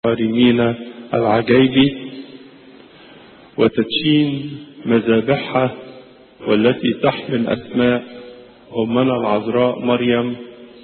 ريمينا العجيبي وتدشين مذابحها والتي تحمل أسماء أمنا العذراء مريم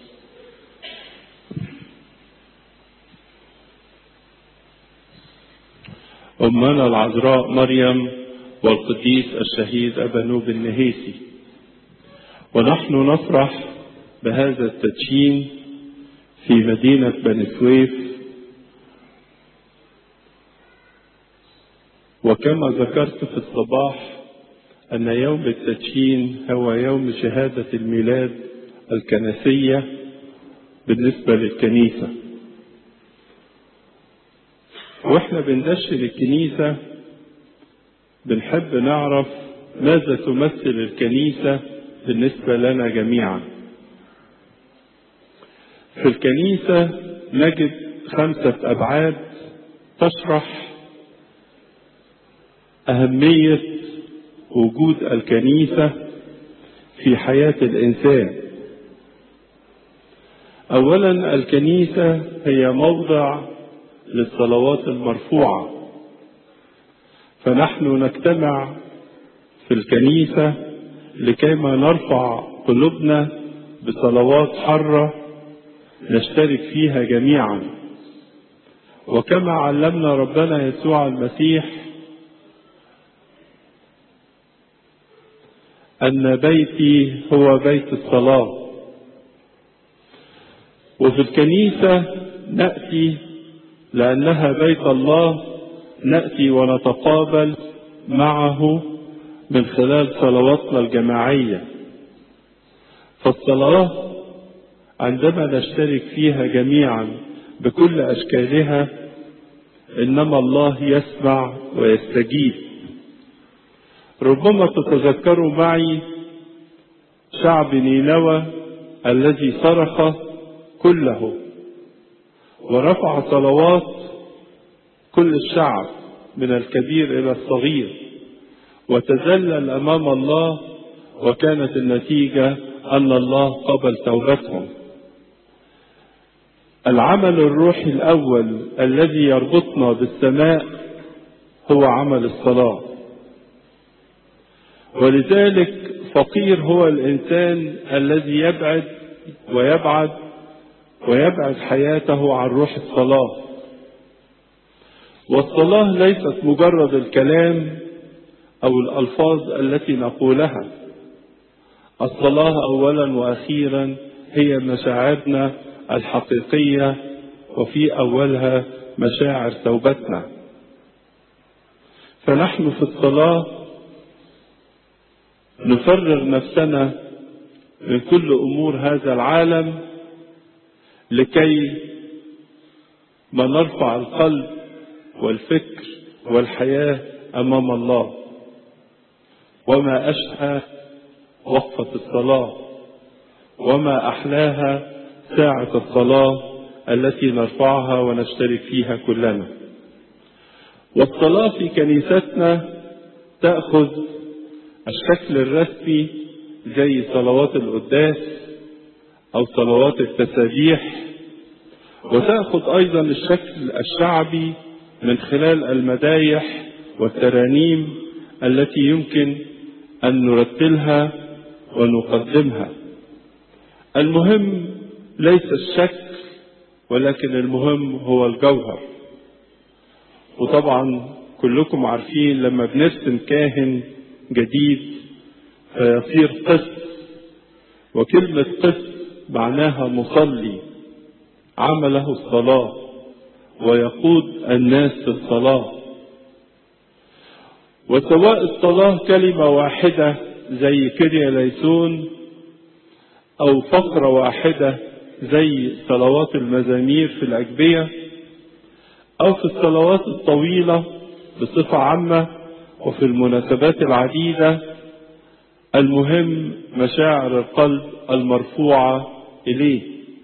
والقديس الشهيد أبانوب النهيسي. ونحن نفرح بهذا التدشين في مدينة بني سويف، وكما ذكرت في الصباح أن يوم التدشين هو يوم شهادة الميلاد الكنسية بالنسبة للكنيسة. وإحنا بندشن الكنيسة بنحب نعرف ماذا تمثل الكنيسة بالنسبة لنا جميعا. في الكنيسة نجد 5 أبعاد تشرح أهمية وجود الكنيسة في حياة الإنسان. أولا، الكنيسة هي موضع للصلوات المرفوعة، فنحن نجتمع في الكنيسة لكيما نرفع قلوبنا بصلوات حرة نشترك فيها جميعا. وكما علمنا ربنا يسوع المسيح أن بيتي هو بيت الصلاة. وفي الكنيسة نأتي لأنها بيت الله، نأتي ونتقابل معه من خلال صلواتنا الجماعية. فالصلاة عندما نشترك فيها جميعا بكل أشكالها إنما الله يسمع ويستجيب. ربما تتذكروا معي شعب نينوى الذي صرخ كله ورفع صلوات كل الشعب من الكبير إلى الصغير وتذلل أمام الله، وكانت النتيجة أن الله قبل توبتهم. العمل الروحي الأول الذي يربطنا بالسماء هو عمل الصلاة. ولذلك فقير هو الإنسان الذي يبعد حياته عن روح الصلاة. والصلاة ليست مجرد الكلام أو الألفاظ التي نقولها. الصلاة أولا وأخيرا هي مشاعرنا الحقيقية، وفي أولها مشاعر توبتنا. فنحن في الصلاة نفرغ نفسنا من كل أمور هذا العالم لكي ما نرفع القلب والفكر والحياة أمام الله. وما أشهى وقفة الصلاة، وما أحلاها ساعة الصلاة التي نرفعها ونشترك فيها كلنا. والصلاة في كنيستنا تأخذ الشكل الرسمي زي صلوات القداس أو صلوات التسابيح، وتأخذ أيضا الشكل الشعبي من خلال المدايح والترانيم التي يمكن أن نرتلها ونقدمها. المهم ليس الشكل، ولكن المهم هو الجوهر. وطبعا كلكم عارفين لما بنرسم كاهن جديد فيصير قس، وكلمة قس معناها مصلي عمله الصلاة ويقود الناس في الصلاة. وسواء الصلاة كلمة واحدة زي كيريا ليسون، أو فقرة واحدة زي صلوات المزامير في الأجبية، أو في الصلوات الطويلة بصفة عامة وفي المناسبات العديدة، المهم مشاعر القلب المرفوعة إليه.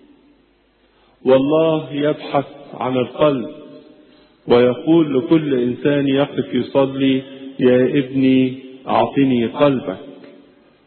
والله يبحث عن القلب ويقول لكل إنسان يقف يصلي: يا ابني أعطني قلبك.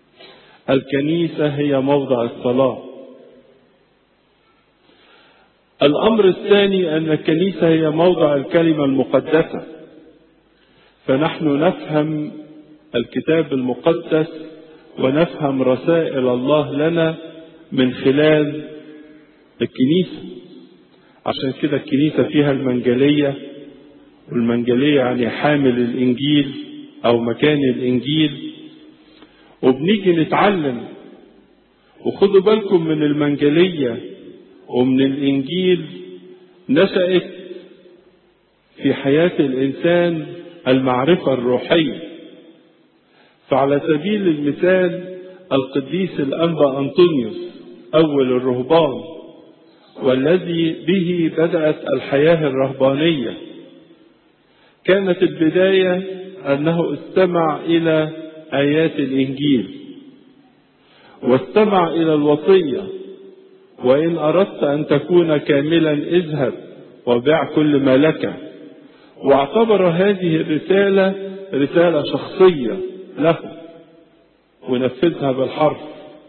الكنيسة هي موضع الصلاة. الأمر الثاني أن الكنيسة هي موضع الكلمة المقدسة، فنحن نفهم الكتاب المقدس ونفهم رسائل الله لنا من خلال الكنيسة. عشان كده الكنيسة فيها المنجلية، والمنجلية يعني حامل الإنجيل أو مكان الإنجيل، وبنيجي نتعلم. وخدوا بالكم من المنجلية ومن الإنجيل نشأت في حياة الإنسان المعرفة الروحية. فعلى سبيل المثال القديس الأنبا أنطونيوس أول الرهبان، والذي به بدأت الحياة الرهبانية، كانت البداية أنه استمع إلى آيات الإنجيل واستمع إلى الوصية: وإن أردت أن تكون كاملا اذهب وبيع كل ما لك. واعتبر هذه الرسالة رسالة شخصية له ونفذها بالحرف.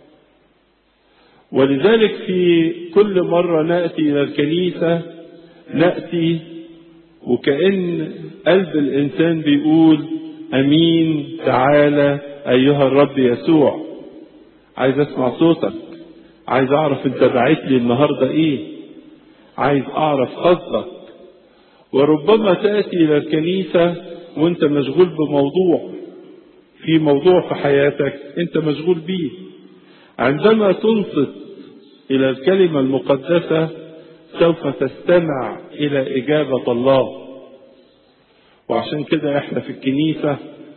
ولذلك في كل مرة نأتي إلى الكنيسة نأتي وكأن قلب الإنسان بيقول: أمين، تعالى أيها الرب يسوع، عايز أسمع صوتك، عايز أعرف أنت باعت لي النهاردة إيه، عايز أعرف قصدك. وربما تأتي إلى الكنيسة وأنت مشغول بموضوع، في موضوع في حياتك أنت مشغول بيه. عندما تنصت إلى الكلمة المقدسة سوف تستمع إلى إجابة الله. وعشان كده إحنا في الكنيسة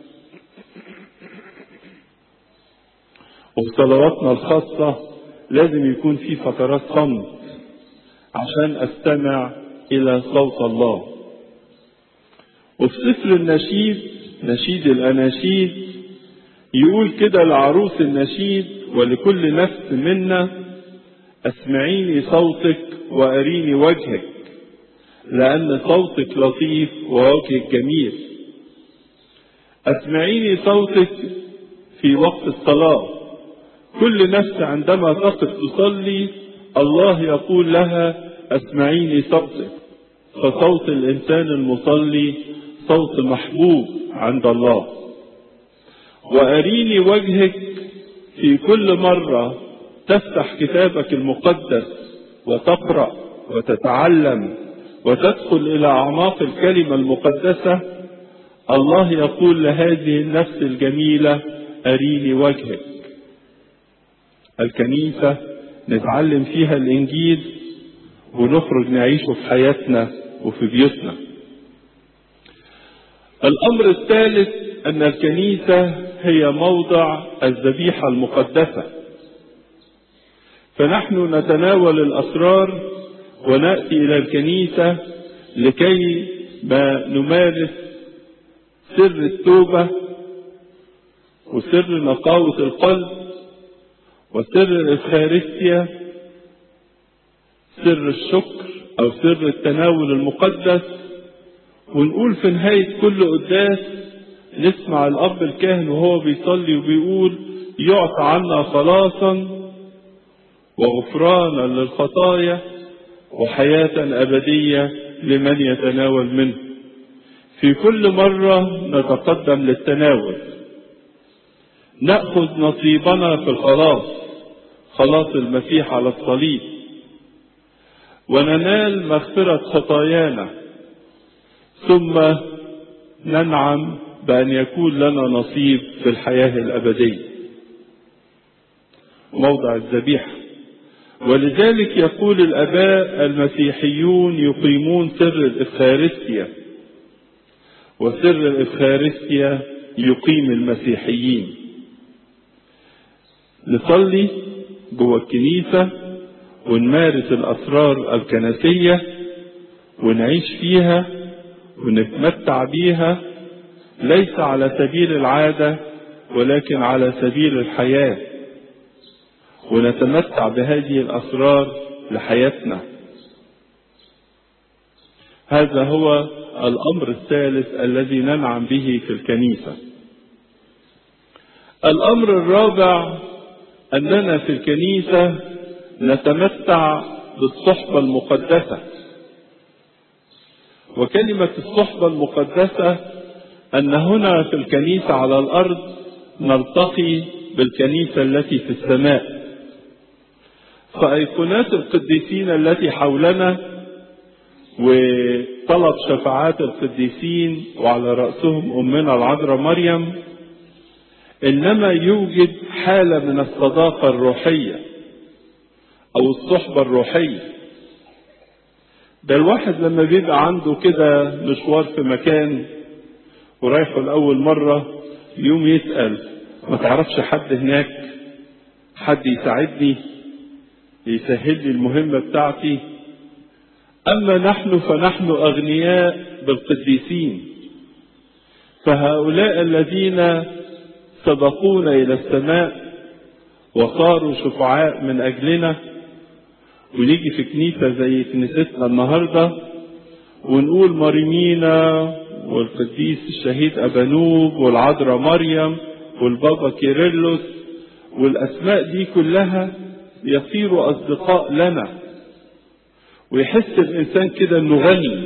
وفي صلواتنا الخاصة لازم يكون في فترات صمت عشان أستمع إلى صوت الله. وفي سفر النشيد، نشيد الأناشيد، يقول كده لعروس النشيد ولكل نفس منا: اسمعيني صوتك وأريني وجهك، لأن صوتك لطيف ووجهك جميل. اسمعيني صوتك في وقت الصلاة. كل نفس عندما تقف تصلي الله يقول لها: اسمعيني صوتك. فصوت الإنسان المصلي صوت محبوب عند الله. وأريني وجهك، في كل مرة تفتح كتابك المقدس وتقرأ وتتعلم وتدخل إلى أعماق الكلمة المقدسة، الله يقول لهذه النفس الجميلة: أريني وجهك. الكنيسة نتعلم فيها الإنجيل ونخرج نعيشه في حياتنا وفي بيوتنا. الأمر الثالث أن الكنيسة هي موضع الذبيحة المقدسة، فنحن نتناول الأسرار ونأتي إلى الكنيسة لكي ما نمارس سر التوبة وسر نقاوة القلب وسر الإفخارستيا، سر الشكر أو سر التناول المقدس. ونقول في نهاية كل قداس نسمع الأب الكاهن وهو بيصلي وبيقول: يعطى عنا خلاصا وغفرانا للخطايا وحياة أبدية لمن يتناول منه. في كل مرة نتقدم للتناول نأخذ نصيبنا في الخلاص، خلاص المسيح على الصليب، وننال مغفرة خطايانا، ثم ننعم بأن يكون لنا نصيب في الحياة الأبدية، موضع الذبيحة. ولذلك يقول الآباء المسيحيون يقيمون سر الإفخارستيا، وسر الإفخارستيا يقيم المسيحيين. نصلي جوه الكنيسة ونمارس الأسرار الكنسية ونعيش فيها ونتمتع بيها، ليس على سبيل العادة ولكن على سبيل الحياة، ونتمتع بهذه الأسرار لحياتنا. هذا هو الأمر الثالث الذي ننعم به في الكنيسة. الأمر الرابع أننا في الكنيسة نتمتع بالصحبة المقدسة. وكلمة الصحبة المقدسة أن هنا في الكنيسة على الأرض نلتقي بالكنيسة التي في السماء. فأيقونات القديسين التي حولنا وطلب شفاعات القديسين وعلى رأسهم أمنا العذراء مريم، إنما يوجد حالة من الصداقة الروحية أو الصحبة الروحية. ده الواحد لما بيبقى عنده كده مشوار في مكان ورايحه لأول مرة يوم يسأل ما تعرفش حد هناك، حد يساعدني يسهل لي المهمة بتاعتي. أما نحن فنحن أغنياء بالقديسين، فهؤلاء الذين سبقونا إلى السماء وصاروا شفعاء من أجلنا، ونيجي في كنيسة زي كنيستنا النهاردة ونقول مريمينا والقديس الشهيد أبانوب والعذراء مريم والبابا كيرلس، والأسماء دي كلها يصيروا أصدقاء لنا، ويحس الإنسان كده أنه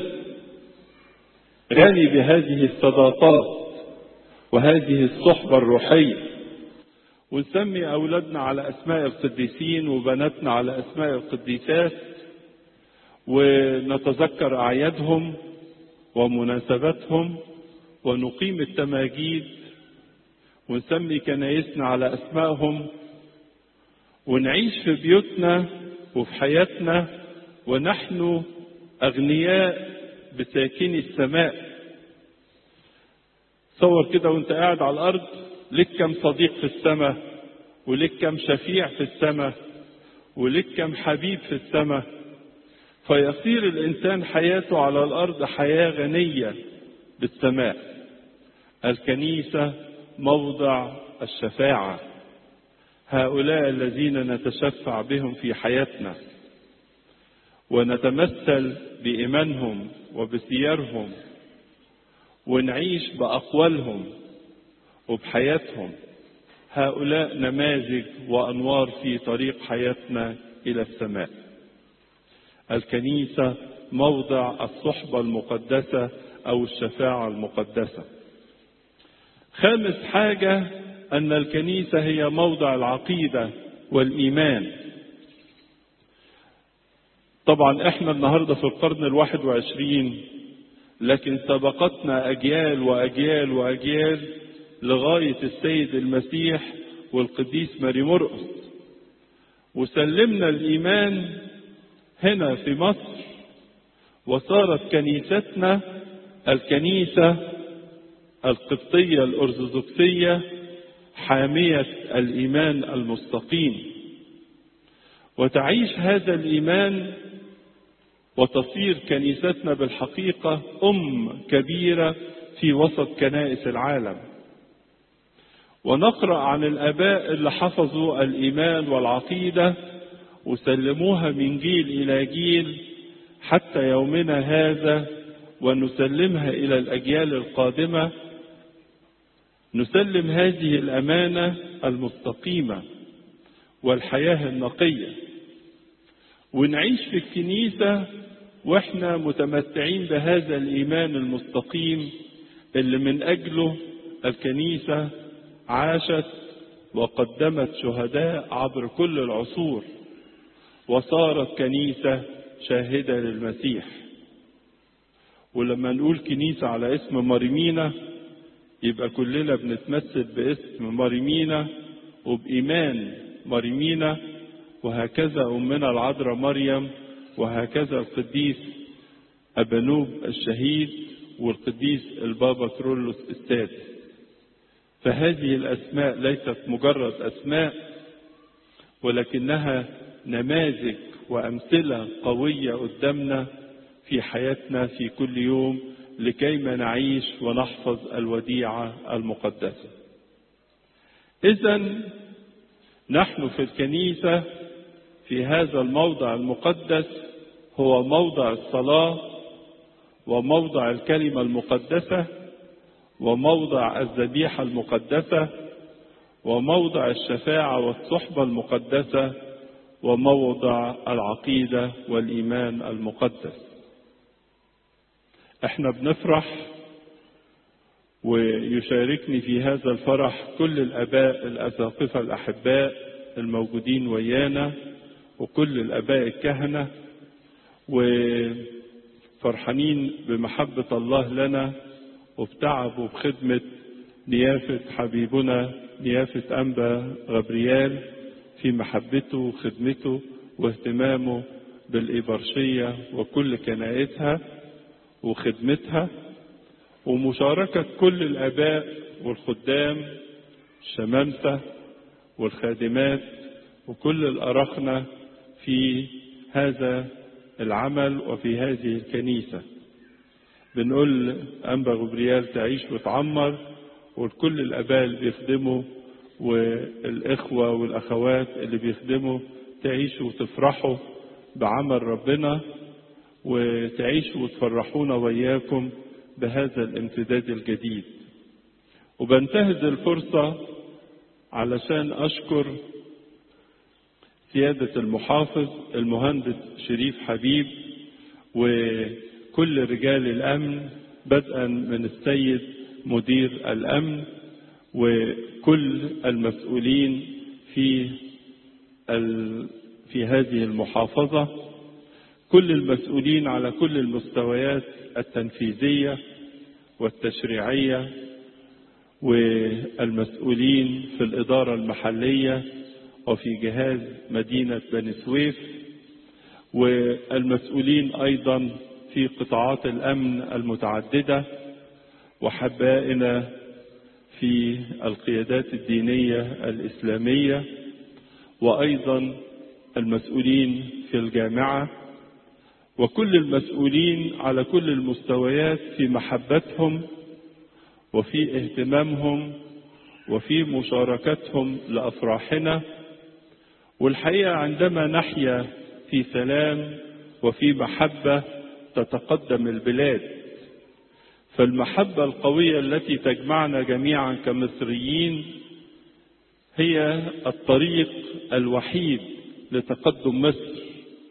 غني بهذه الصداقات وهذه الصحبة الروحية. ونسمي أولادنا على أسماء القديسين وبناتنا على أسماء القديسات، ونتذكر أعيادهم ومناسباتهم، ونقيم التماجيد ونسمي كنايسنا على أسمائهم، ونعيش في بيوتنا وفي حياتنا ونحن أغنياء بساكني السماء. تصور كده وانت قاعد على الأرض لك كم صديق في السماء، ولك كم شفيع في السماء، ولك كم حبيب في السماء. فيصير الإنسان حياته على الأرض حياة غنية بالسماء. الكنيسة موضع الشفاعة، هؤلاء الذين نتشفع بهم في حياتنا ونتمثل بإيمانهم وبسيرهم ونعيش بأقوالهم وبحياتهم. هؤلاء نماذج وأنوار في طريق حياتنا إلى السماء. الكنيسة موضع الصحبة المقدسة أو الشفاعة المقدسة. خامس حاجة أن الكنيسة هي موضع العقيدة والإيمان. طبعا احنا النهاردة في القرن 21، لكن سبقتنا أجيال وأجيال وأجيال لغاية السيد المسيح والقديس ماري مرقس، وسلمنا الإيمان هنا في مصر، وصارت كنيستنا الكنيسة القبطية الأرثوذكسية حامية الإيمان المستقيم، وتعيش هذا الإيمان وتصير كنيستنا بالحقيقة كبيرة في وسط كنائس العالم. ونقرأ عن الآباء اللي حفظوا الإيمان والعقيدة وسلموها من جيل إلى جيل حتى يومنا هذا، ونسلمها إلى الأجيال القادمة. نسلم هذه الأمانة المستقيمة والحياة النقية، ونعيش في الكنيسة وإحنا متمتعين بهذا الإيمان المستقيم اللي من أجله الكنيسة عاشت وقدمت شهداء عبر كل العصور، وصارت كنيسة شاهدة للمسيح. ولما نقول كنيسة على اسم مريمينا يبقى كلنا بنتمثل باسم مريمينا وبإيمان مريمينا، وهكذا أمنا العذراء مريم، وهكذا القديس أبانوب الشهيد والقديس البابا كيرلس السادس. فهذه الأسماء ليست مجرد أسماء، ولكنها نماذج وأمثلة قوية قدامنا في حياتنا في كل يوم لكيما نعيش ونحفظ الوديعة المقدسة. إذن نحن في الكنيسة في هذا الموضع المقدس، هو موضع الصلاة وموضع الكلمة المقدسة وموضع الذبيحة المقدسة وموضع الشفاعة والصحبة المقدسة وموضع العقيدة والإيمان المقدس. احنا بنفرح ويشاركني في هذا الفرح كل الآباء الأساقفة الأحباء الموجودين ويانا وكل الآباء الكهنة، وفرحانين بمحبة الله لنا وبتعب وبخدمة نيافة حبيبنا نيافة أنبا غبريال في محبته وخدمته واهتمامه بالإبرشية وكل كنائسها وخدمتها، ومشاركة كل الآباء والخدام الشمامسة والخادمات وكل الأرخنة في هذا العمل وفي هذه الكنيسة. بنقول أنبا غبريال تعيش وتعمر، وكل الآباء اللي بيخدموا والإخوة والأخوات اللي بيخدموا تعيشوا وتفرحوا بعمل ربنا، وتعيشوا وتفرحونا وياكم بهذا الامتداد الجديد. وبنتهز الفرصة علشان أشكر سيادة المحافظ المهندس شريف حبيب وكل رجال الأمن بدءا من السيد مدير الأمن وكل المسؤولين في هذه المحافظة، كل المسؤولين على كل المستويات التنفيذية والتشريعية، والمسؤولين في الإدارة المحلية وفي جهاز مدينة بني سويف، والمسؤولين أيضا في قطاعات الأمن المتعددة، وحبائنا في القيادات الدينية الإسلامية، وأيضا المسؤولين في الجامعة، وكل المسؤولين على كل المستويات في محبتهم وفي اهتمامهم وفي مشاركتهم لأفراحنا. والحقيقة عندما نحيا في سلام وفي محبة تتقدم البلاد، فالمحبة القوية التي تجمعنا جميعا كمصريين هي الطريق الوحيد لتقدم مصر.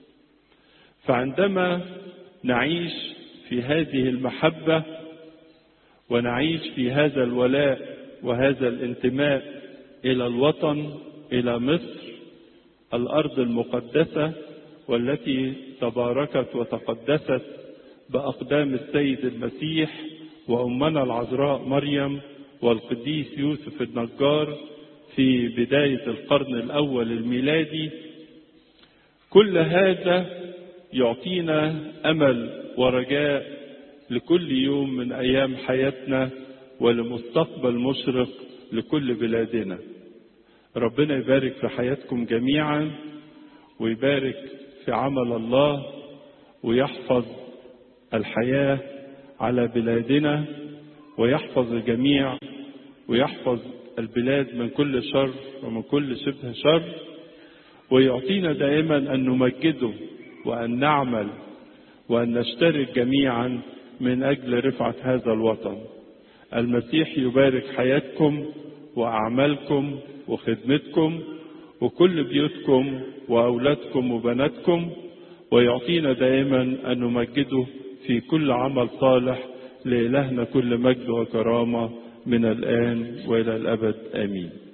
فعندما نعيش في هذه المحبة ونعيش في هذا الولاء وهذا الانتماء إلى الوطن، إلى مصر الأرض المقدسة والتي تباركت وتقدست بأقدام السيد المسيح وأمنا العذراء مريم والقديس يوسف النجار في بداية القرن الأول الميلادي، كل هذا يعطينا أمل ورجاء لكل يوم من أيام حياتنا ولمستقبل مشرق لكل بلادنا. ربنا يبارك في حياتكم جميعا ويبارك في عمل الله ويحفظ الحياة على بلادنا ويحفظ الجميع ويحفظ البلاد من كل شر ومن كل شبه شر، ويعطينا دائما أن نمجده وأن نعمل وأن نشترك جميعا من أجل رفعة هذا الوطن. المسيح يبارك حياتكم وأعمالكم وخدمتكم وكل بيوتكم وأولادكم وبناتكم، ويعطينا دائما أن نمجده في كل عمل صالح. لإلهنا كل مجد وكرامة من الآن وإلى الأبد آمين.